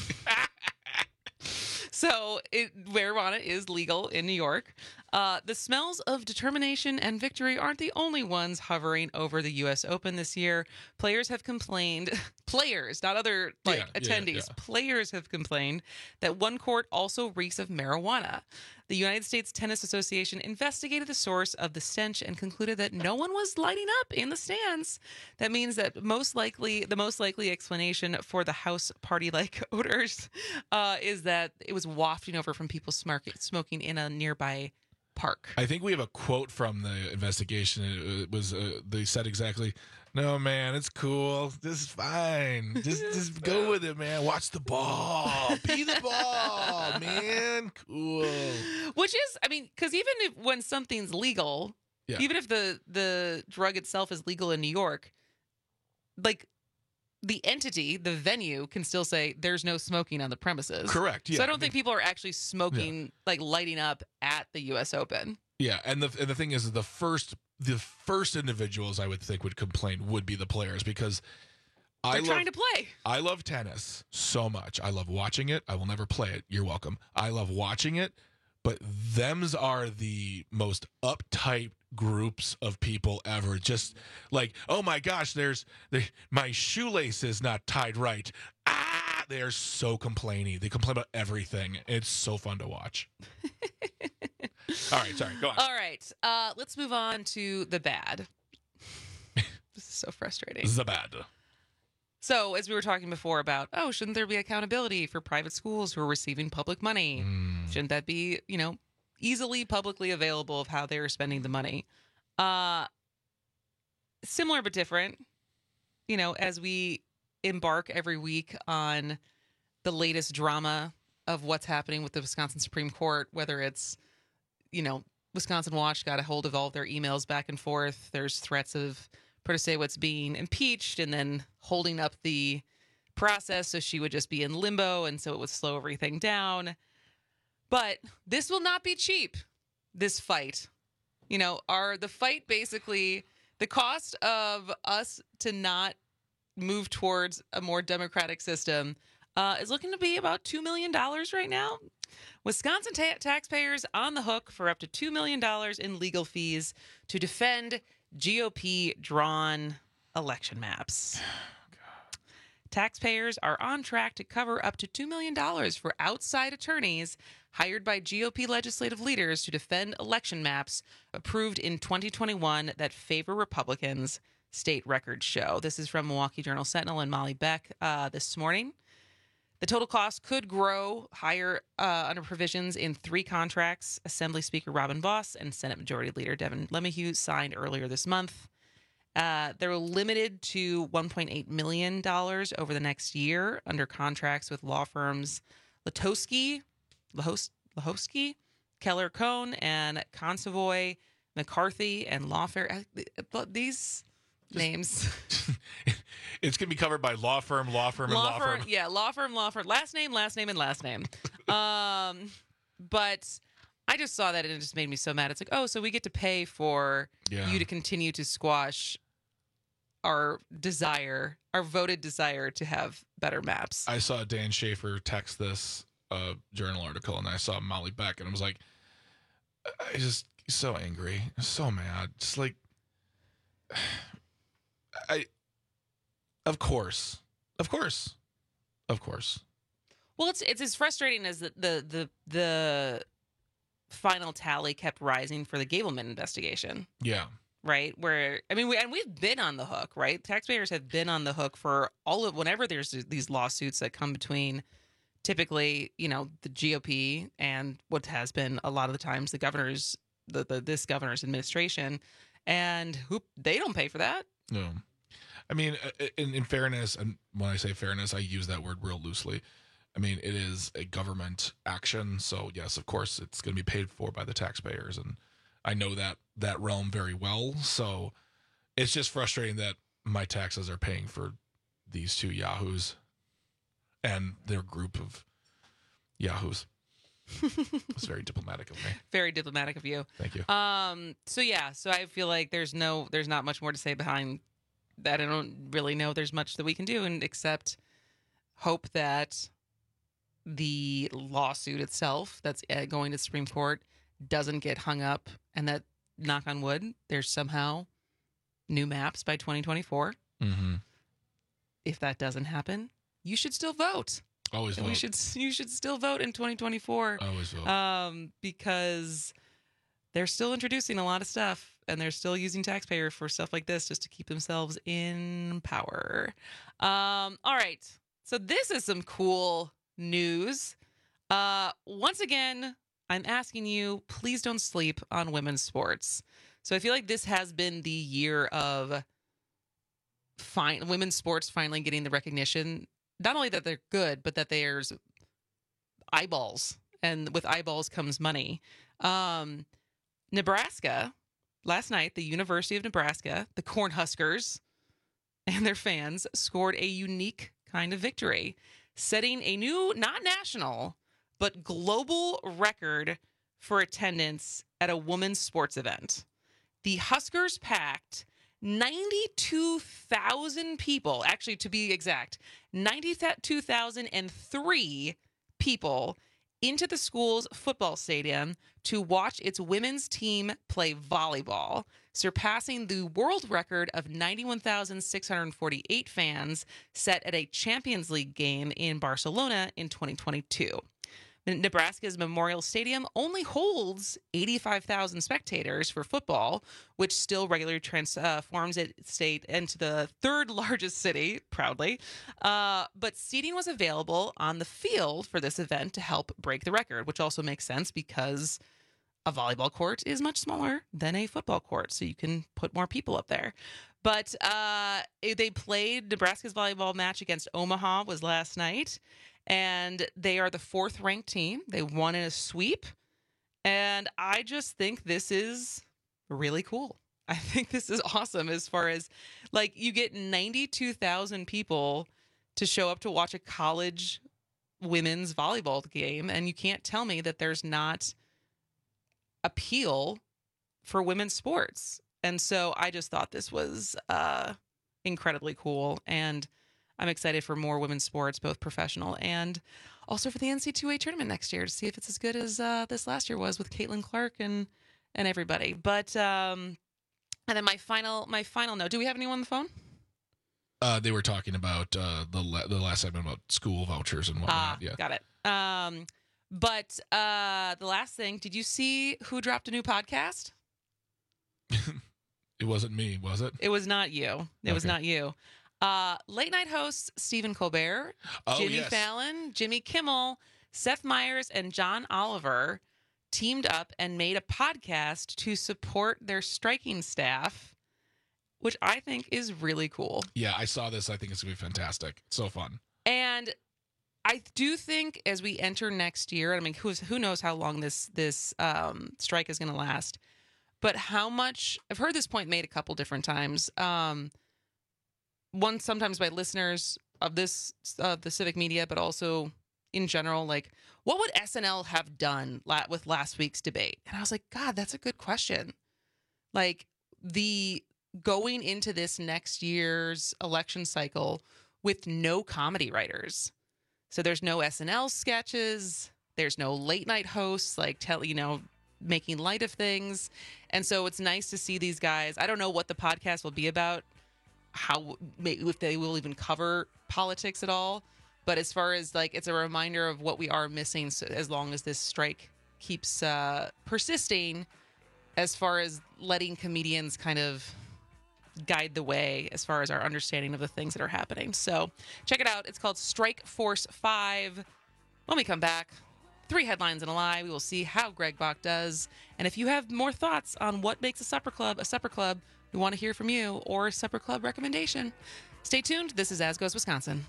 So it, marijuana is legal in New York. Uh, the smells of determination and victory aren't the only ones hovering over the U S Open this year. Players have complained, players, not other like Yeah, yeah, attendees, yeah. players have complained that one court also reeks of marijuana. The United States Tennis Association investigated the source of the stench and concluded that no one was lighting up in the stands. That means that most likely, the most likely explanation for the house party-like odors uh, is that it was wafting over from people smoking, smoking in a nearby park. I think we have a quote from the investigation. It was uh, they said exactly, "No, man, it's cool. This is fine. Just just go with it, man. Watch the ball. Be the ball, man. Cool." Which is, I mean, because even if when something's legal, Yeah. even if the the drug itself is legal in New York, like the entity, the venue, can still say there's no smoking on the premises. Correct, So yeah. I don't think people are actually smoking, like lighting up at the U S Open. Yeah, and the and the thing is, the first the first individuals I would think would complain would be the players, because I They're love, trying to play. I love tennis so much. I love watching it. I will never play it. You're welcome. I love watching it, but thems are the most uptight groups of people ever. Just like, oh my gosh, there's there, my shoelace is not tied right. Ah, they are so complaining. They complain about everything. It's so fun to watch. All right, sorry, go on. All right, uh, let's move on to the bad. This is so frustrating. The bad. So, as we were talking before about, oh, shouldn't there be accountability for private schools who are receiving public money? Mm. Shouldn't that be, you know, easily publicly available of how they're spending the money? Uh, similar but different, you know, as we embark every week on the latest drama of what's happening with the Wisconsin Supreme Court, whether it's, you know, Wisconsin Watch got a hold of all of their emails back and forth. There's threats of Protasiewicz being impeached and then holding up the process so she would just be in limbo, and so it would slow everything down. But this will not be cheap, this fight. You know, our the fight basically, the cost of us to not move towards a more democratic system uh, is looking to be about two million dollars right now. Wisconsin ta- taxpayers on the hook for up to two million dollars in legal fees to defend G O P-drawn election maps. Taxpayers are on track to cover up to two million dollars for outside attorneys hired by G O P legislative leaders to defend election maps approved in twenty twenty-one that favor Republicans, state records show. This is from Milwaukee Journal Sentinel and Molly Beck uh, this morning. The total cost could grow higher uh, under provisions in three contracts Assembly Speaker Robin Voss and Senate Majority Leader Devin LeMahieu signed earlier this month. Uh, they're limited to one point eight million dollars over the next year under contracts with law firms Latowski, Lahos- Lahosky, Keller Cohn, and Consovoy, McCarthy, and Lawfare. These names. It's going to be covered by law firm, law firm, and law, law firm. firm. Yeah, law firm, law firm. Last name, last name, and last name. um, but I just saw that and it just made me so mad. It's like, oh, so we get to pay for Yeah. you to continue to squash our desire, our voted desire to have better maps. I saw Dan Schaefer text this uh, journal article, and I saw Molly Beck, and I was like, I just so angry, so mad. Just like, I, of course, of course, of course. Well, it's it's as frustrating as the the the, the final tally kept rising for the Gableman investigation. Yeah. Right, where I mean, we, and we've been on the hook, right? Taxpayers have been on the hook for all of whenever there's these lawsuits that come between, typically, you know, the G O P and what has been a lot of the times the governor's, the, the this governor's administration, and who they don't pay for that. No, I mean, in, in fairness, and when I say fairness, I use that word real loosely. I mean, it is a government action, so yes, of course, it's going to be paid for by the taxpayers, and I know that that realm very well. So it's just frustrating that my taxes are paying for these two yahoos and their group of yahoos. It's very diplomatic of me. Very diplomatic of you. Thank you. Um. So yeah. So I feel like there's no, there's not much more to say behind that. I don't really know there's much that we can do, and except hope that the lawsuit itself that's uh, going to the Supreme Court doesn't get hung up, and that, knock on wood, there's somehow new maps by twenty twenty-four. Mm-hmm. If that doesn't happen, you should still vote. Always vote. We should, you should still vote in twenty twenty-four. Always vote. Um, because they're still introducing a lot of stuff, and they're still using taxpayer for stuff like this just to keep themselves in power. Um, all right. So this is some cool news. Uh, once again, I'm asking you, please don't sleep on women's sports. So I feel like this has been the year of fine, women's sports finally getting the recognition, not only that they're good, but that there's eyeballs, and with eyeballs comes money. Um, Nebraska, last night, the University of Nebraska, the Cornhuskers and their fans scored a unique kind of victory, setting a new, not national, but global record for attendance at a women's sports event. The Huskers packed ninety-two thousand people, actually to be exact, ninety-two thousand three people into the school's football stadium to watch its women's team play volleyball, surpassing the world record of ninety-one thousand six hundred forty-eight fans set at a Champions League game in Barcelona in twenty twenty-two. Nebraska's Memorial Stadium only holds eighty-five thousand spectators for football, which still regularly transforms uh, its state into the third largest city, proudly. Uh, but seating was available on the field for this event to help break the record, which also makes sense because a volleyball court is much smaller than a football court, so you can put more people up there. But uh, they played Nebraska's volleyball match against Omaha was last night. And they are the fourth ranked team. They won in a sweep. And I just think this is really cool. I think this is awesome as far as, like, you get ninety-two thousand people to show up to watch a college women's volleyball game. And you can't tell me that there's not appeal for women's sports. And so I just thought this was uh, incredibly cool. And I'm excited for more women's sports, both professional and also for the N C double A tournament next year to see if it's as good as uh, this last year was with Caitlin Clark and and everybody. But um, and then my final my final note. Do we have anyone on the phone? Uh, they were talking about uh, the la- the last segment about school vouchers and whatnot. Ah, yeah, got it. Um, but uh, the last thing, did you see who dropped a new podcast? It wasn't me, was it? It was not you. It Okay. was not you. Uh, late night hosts Stephen Colbert, Oh, Jimmy yes. Fallon, Jimmy Kimmel, Seth Meyers, and John Oliver teamed up and made a podcast to support their striking staff, which I think is really cool. Yeah, I saw this. I think it's going to be fantastic. So fun. And I do think as we enter next year, I mean, who's, who knows how long this this um, strike is going to last, but how much, I've heard this point made a couple different times, um, one sometimes by listeners of this, uh, the civic media, but also in general, like, what would S N L have done la- with last week's debate? And I was like, God, that's a good question. Like, the going into this next year's election cycle with no comedy writers. So there's no S N L sketches. There's no late night hosts, like, tell, you know, making light of things. And so it's nice to see these guys. I don't know what the podcast will be about, how, if they will even cover politics at all. But as far as, like, it's a reminder of what we are missing so as long as this strike keeps uh, persisting, as far as letting comedians kind of guide the way as far as our understanding of the things that are happening. So check it out. It's called Strike Force five. When we come back, three headlines and a lie. We will see how Greg Bach does. And if you have more thoughts on what makes a supper club a supper club, we want to hear from you, or a supper club recommendation. Stay tuned. This is As Goes Wisconsin.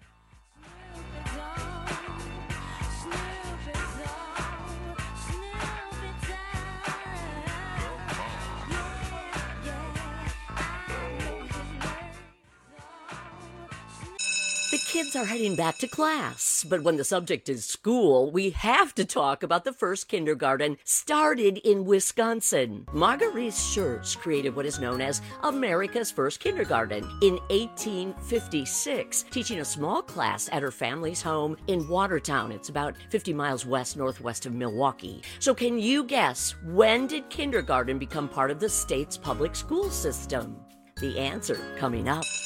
The kids are heading back to class, but when the subject is school, we have to talk about the first kindergarten started in Wisconsin. Marguerite Schertz created what is known as America's first kindergarten in eighteen fifty-six, teaching a small class at her family's home in Watertown. It's about fifty miles west northwest of Milwaukee. So can you guess, when did kindergarten become part of the state's public school system? The answer coming up.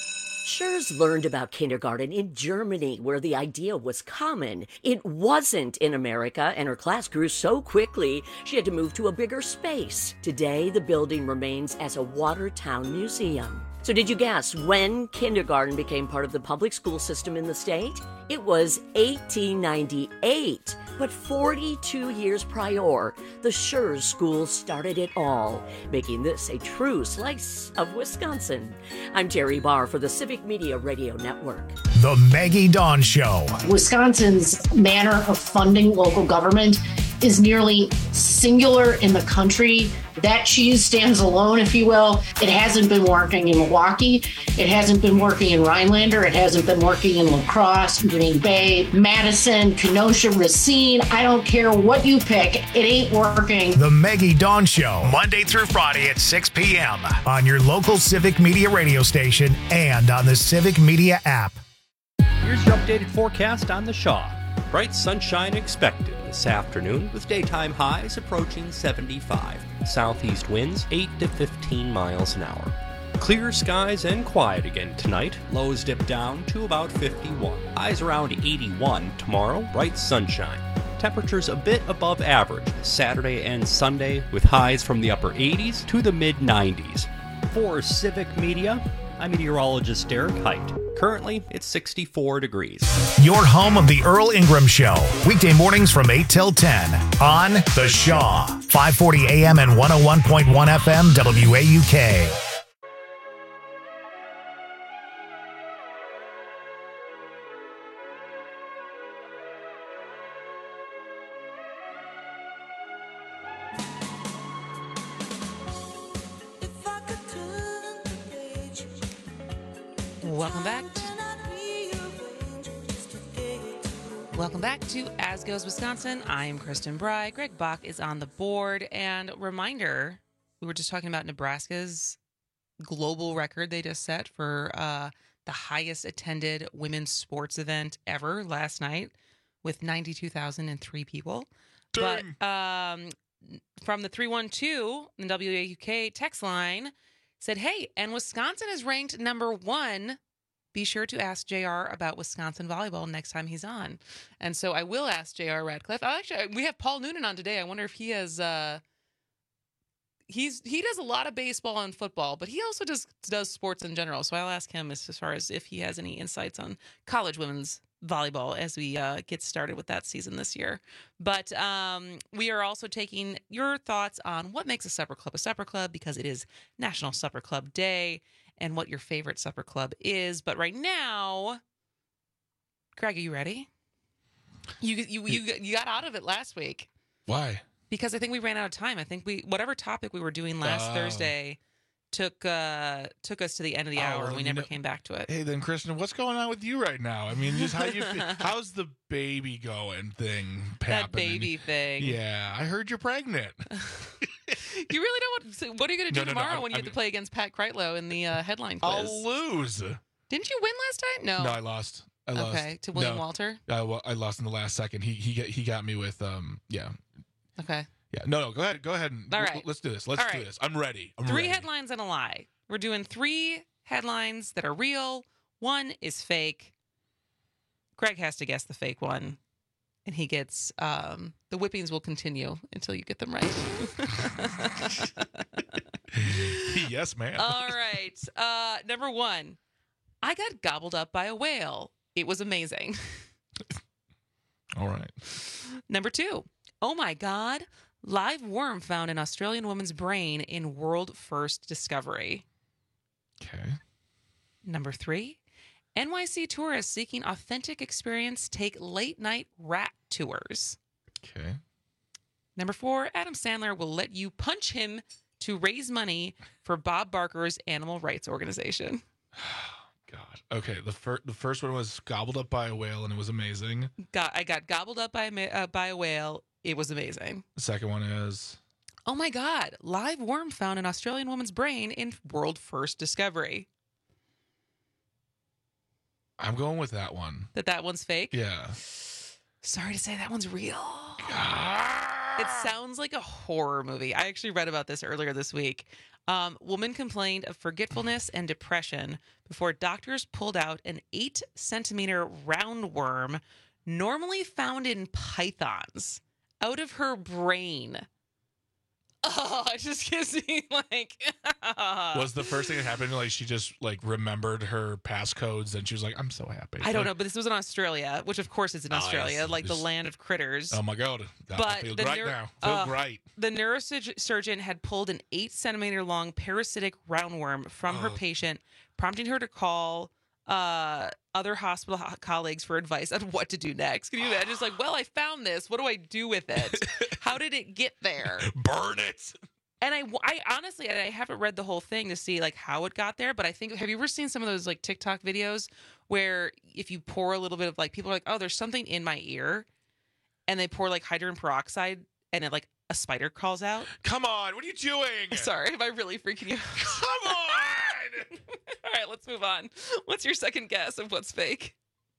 Schurz learned about kindergarten in Germany, where the idea was common. It wasn't in America, and her class grew so quickly, she had to move to a bigger space. Today, the building remains as a Watertown museum. So did you guess when kindergarten became part of the public school system in the state? It was eighteen ninety-eight. But forty-two years prior, the Schurz School started it all, making this a true slice of Wisconsin. I'm Terry Barr for the Civic Media Radio Network. The Maggie Dawn Show. Wisconsin's manner of funding local government is nearly singular in the country. That cheese stands alone, if you will. It hasn't been working in Milwaukee. It hasn't been working in Rhinelander. It hasn't been working in La Crosse, Green Bay, Madison, Kenosha, Racine. I don't care what you pick. It ain't working. The Maggie Dawn Show, Monday through Friday at six p.m. on your local Civic Media radio station and on the Civic Media app. Here's your updated forecast on the Shaw. Bright sunshine expected this afternoon with daytime highs approaching seventy-five. Southeast winds eight to fifteen miles an hour. Clear skies and quiet again tonight. Lows dip down to about fifty-one. Highs around eighty-one tomorrow. Bright sunshine. Temperatures a bit above average Saturday and Sunday with highs from the upper eighties to the mid nineties. For Civic Media, I'm meteorologist Derek Height. Currently, it's sixty-four degrees. Your home of the Earl Ingram Show. Weekday mornings from eight till ten on The Shaw. five forty a.m. and one oh one point one F M W A U K. Welcome back. Welcome back to As Goes Wisconsin. I am Kristen Bry. Greg Bach is on the board. And reminder, we were just talking about Nebraska's global record they just set for uh, the highest attended women's sports event ever last night with ninety-two thousand three people. Dang. But um, from the three one two, the W A U K text line said, hey, and Wisconsin is ranked number one. Be sure to ask J R about Wisconsin volleyball next time he's on. And so I will ask J R Radcliffe. Oh, actually, we have Paul Noonan on today. I wonder if he has, uh, he's, he does a lot of baseball and football, but he also does, does sports in general. So I'll ask him as, as far as if he has any insights on college women's volleyball as we uh, get started with that season this year. But um, we are also taking your thoughts on what makes a supper club a supper club, because it is National Supper Club Day, and what your favorite supper club is. But right now, Greg, are you ready? You you you you got out of it last week. Why? Because I think we ran out of time. I think we whatever topic we were doing last Oh. Thursday took uh, took us to the end of the Oh, hour, well, and we you never know- came back to it. Hey, then, Kristen, what's going on with you right now? I mean, just how you feel, how's the baby going thing That happening? baby thing. Yeah, I heard you're pregnant. You really don't want. What are you going to do No, no, no, tomorrow I- when you I have to mean- play against Pat Kreitlow in the uh, headline quiz? I'll lose. Didn't you win last time? No. No, I lost. I lost. Okay, to William No. Walter? I, well, I lost in the last second. He he got, he got me with um yeah Okay. yeah no no go ahead go ahead and All l- right. let's do this let's All do right. this. I'm ready. I'm Three ready. headlines and a lie. We're doing three headlines that are real. One is fake. Greg has to guess the fake one. And he gets, um, the whippings will continue until you get them right. Yes, ma'am. All right. Uh, number one, I got gobbled up by a whale. It was amazing. All right. Number two, oh my God, live worm found in Australian woman's brain in world first discovery. Okay. Number three, N Y C tourists seeking authentic experience take late night rat tours. Okay. Number four, Adam Sandler will let you punch him to raise money for Bob Barker's animal rights organization. God. Okay. The first the first one was gobbled up by a whale and it was amazing. Got I got gobbled up by a, ma- uh, by a whale. It was amazing. The second one is Oh my God, live worm found in Australian woman's brain in world first discovery. I'm going with that one. That that one's fake? Yeah. Sorry to say that one's real. It sounds like a horror movie. I actually read about this earlier this week. Um, woman complained of forgetfulness and depression before doctors pulled out an eight centimeter roundworm normally found in pythons out of her brain. Oh, it just gives me like. Was the first thing that happened like she just like remembered her passcodes and she was like, I'm so happy. I don't like, know, but this was in Australia, which of course is in Oh, Australia, yes. like the Just- land of critters. Oh my God. I But feel the great neur- now. Feel uh, great. The neurosurgeon had pulled an eight centimeter long parasitic roundworm from her Oh. patient, prompting her to call uh, other hospital ho- colleagues for advice on what to do next. Can you imagine? It's like, well, I found this. What do I do with it? How did it get there? Burn it. And I, I honestly, I haven't read the whole thing to see like how it got there, but I think, have you ever seen some of those like TikTok videos where if you pour a little bit of like, people are like, oh, there's something in my ear, and they pour like hydrogen peroxide and it like a spider crawls out? Come on, what are you doing? Sorry, am I really freaking you out? Come on! All right, let's move on. What's your second guess of what's fake?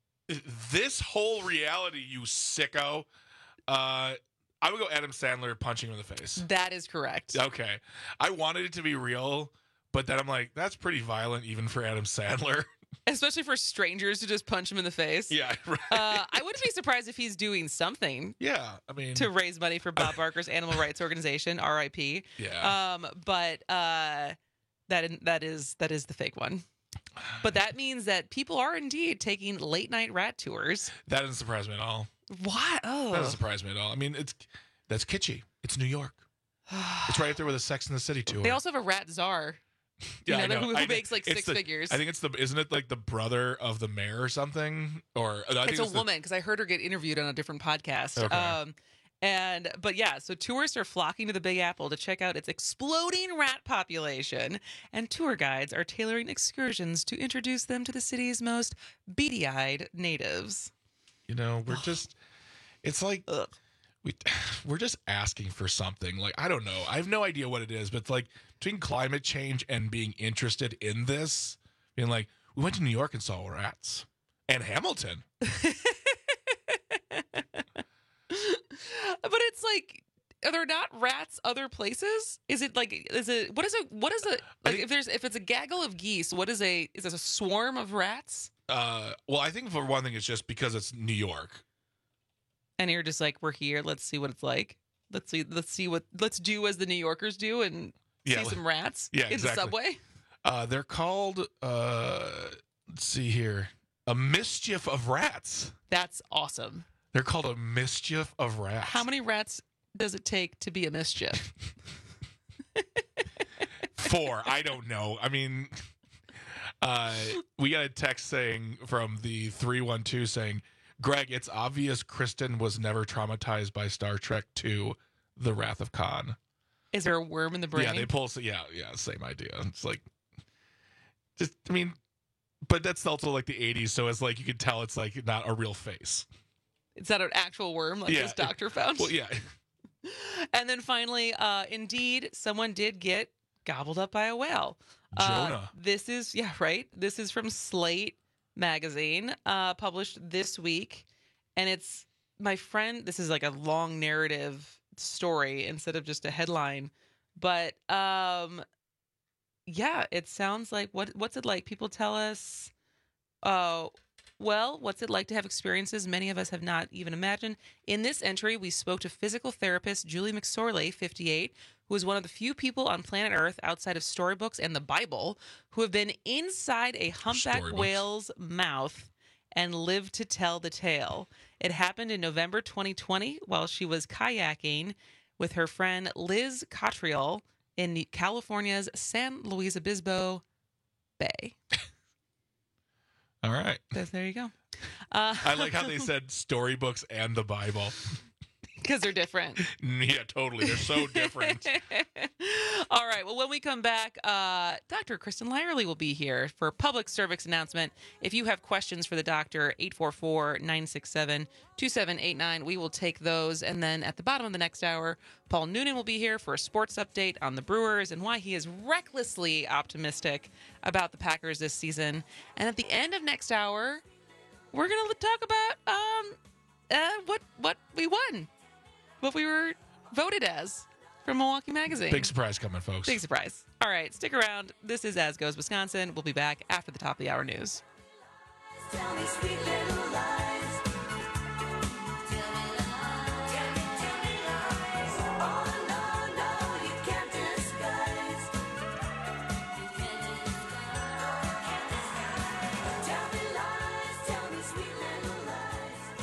This whole reality, you sicko. Uh, I would go Adam Sandler punching him in the face. That is correct. Okay. I wanted it to be real, but then I'm like, that's pretty violent even for Adam Sandler. Especially for strangers to just punch him in the face. Yeah, right. Uh, I wouldn't be surprised if he's doing something. Yeah, I mean, to raise money for Bob Barker's animal rights organization, R I P. Yeah. Um, but uh, that that is that is the fake one. But that means that people are indeed taking late night rat tours. That doesn't surprise me at all. What? Oh, That doesn't surprise me at all. I mean, it's that's kitschy. It's New York. It's right up there with a Sex in the City tour. They also have a rat czar. You Yeah, I know, know. who, who I know. makes like It's six the- figures. I think it's the isn't it like the brother of the mayor or something? Or I think it's a the- woman because I heard her get interviewed on a different podcast. Okay. Um, and but yeah, so tourists are flocking to the Big Apple to check out its exploding rat population, and tour guides are tailoring excursions to introduce them to the city's most beady-eyed natives. You know, we're just it's like we we're just asking for something. Like, I don't know. I have no idea what it is, but it's like between climate change and being interested in this, being like, we went to New York and saw rats. And Hamilton. But it's like, are there not rats other places? Is it like, is it, what is it, what is it, like if there's, if it's a gaggle of geese, what is a, is it a swarm of rats? Uh, well, I think for one thing, it's just because it's New York. And you're just like, we're here, let's see what it's like. Let's see, let's see what, let's do as the New Yorkers do and Yeah, see like- some rats yeah, in exactly. the subway. Uh, they're called, uh, let's see here, a mischief of rats. That's awesome. They're called a mischief of rats. How many rats does it take to be a mischief? Four. I don't know. I mean, uh, we got a text saying from the three one two saying, Greg, it's obvious Kristen was never traumatized by Star Trek two, The Wrath of Khan. Is there a worm in the brain? Yeah, they pull. Yeah, yeah, same idea. It's like, just, I mean, but that's also like the eighties, so it's like you can tell it's like not a real face. Is that an actual worm like Yeah. this doctor found? Well, yeah. And then finally, uh, indeed, someone did get gobbled up by a whale. Uh, Jonah. this is, yeah, right. This is from Slate magazine, uh, published this week. And it's my friend, this is like a long narrative story instead of just a headline. But um, yeah, it sounds like, what what's it like? People tell us, uh, well, what's it like to have experiences many of us have not even imagined? In this entry, we spoke to physical therapist Julie McSorley, fifty-eight, who is one of the few people on planet Earth outside of storybooks and the Bible who have been inside a humpback Storybooks. whale's mouth and lived to tell the tale. It happened in November twenty twenty while she was kayaking with her friend Liz Cottriell in California's San Luis Obispo Bay. All right. That's, there you go. Uh, I like how they said storybooks and the Bible. Because they're different. Yeah, totally. They're so different. All right. Well, when we come back, uh, Doctor Kristen Lyerly will be here for a public service announcement. If you have questions for the doctor, eight four four, nine six seven, two seven eight nine. We will take those. And then at the bottom of the next hour, Paul Noonan will be here for a sports update on the Brewers and why he is recklessly optimistic about the Packers this season. And at the end of next hour, we're going to talk about um, uh, what what we won. What we were voted as from Milwaukee Magazine. Big surprise coming, folks. Big surprise. All right, stick around. This is As Goes Wisconsin. We'll be back after the top of the hour news. Tell me sweet little lies. Tell me lies. Tell me, tell me lies. Oh, no, no, you can't disguise. You can't disguise. Tell me lies. Tell me sweet little lies.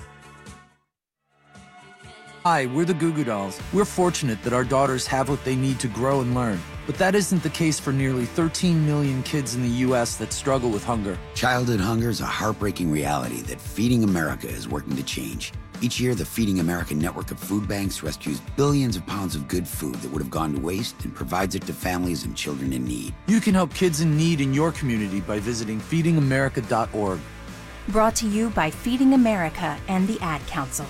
Hi, we're the Goo Goo Dolls. We're fortunate that our daughters have what they need to grow and learn. But that isn't the case for nearly thirteen million kids in the U S that struggle with hunger. Childhood hunger is a heartbreaking reality that Feeding America is working to change. Each year, the Feeding America network of food banks rescues billions of pounds of good food that would have gone to waste and provides it to families and children in need. You can help kids in need in your community by visiting feeding america dot org. Brought to you by Feeding America and the Ad Council.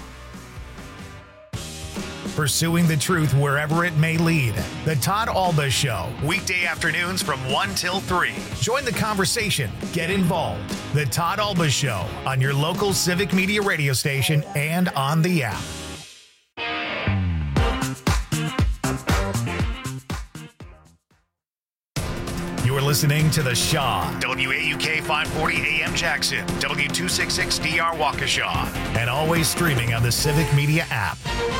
Pursuing the truth wherever it may lead. The Todd Alba Show, weekday afternoons from one till three. Join the conversation. Get involved. The Todd Alba Show on your local Civic Media radio station and on the app. You're listening to The Shaw, W A U K five forty A M Jackson, W two sixty-six D R Waukesha, and always streaming on the Civic Media app.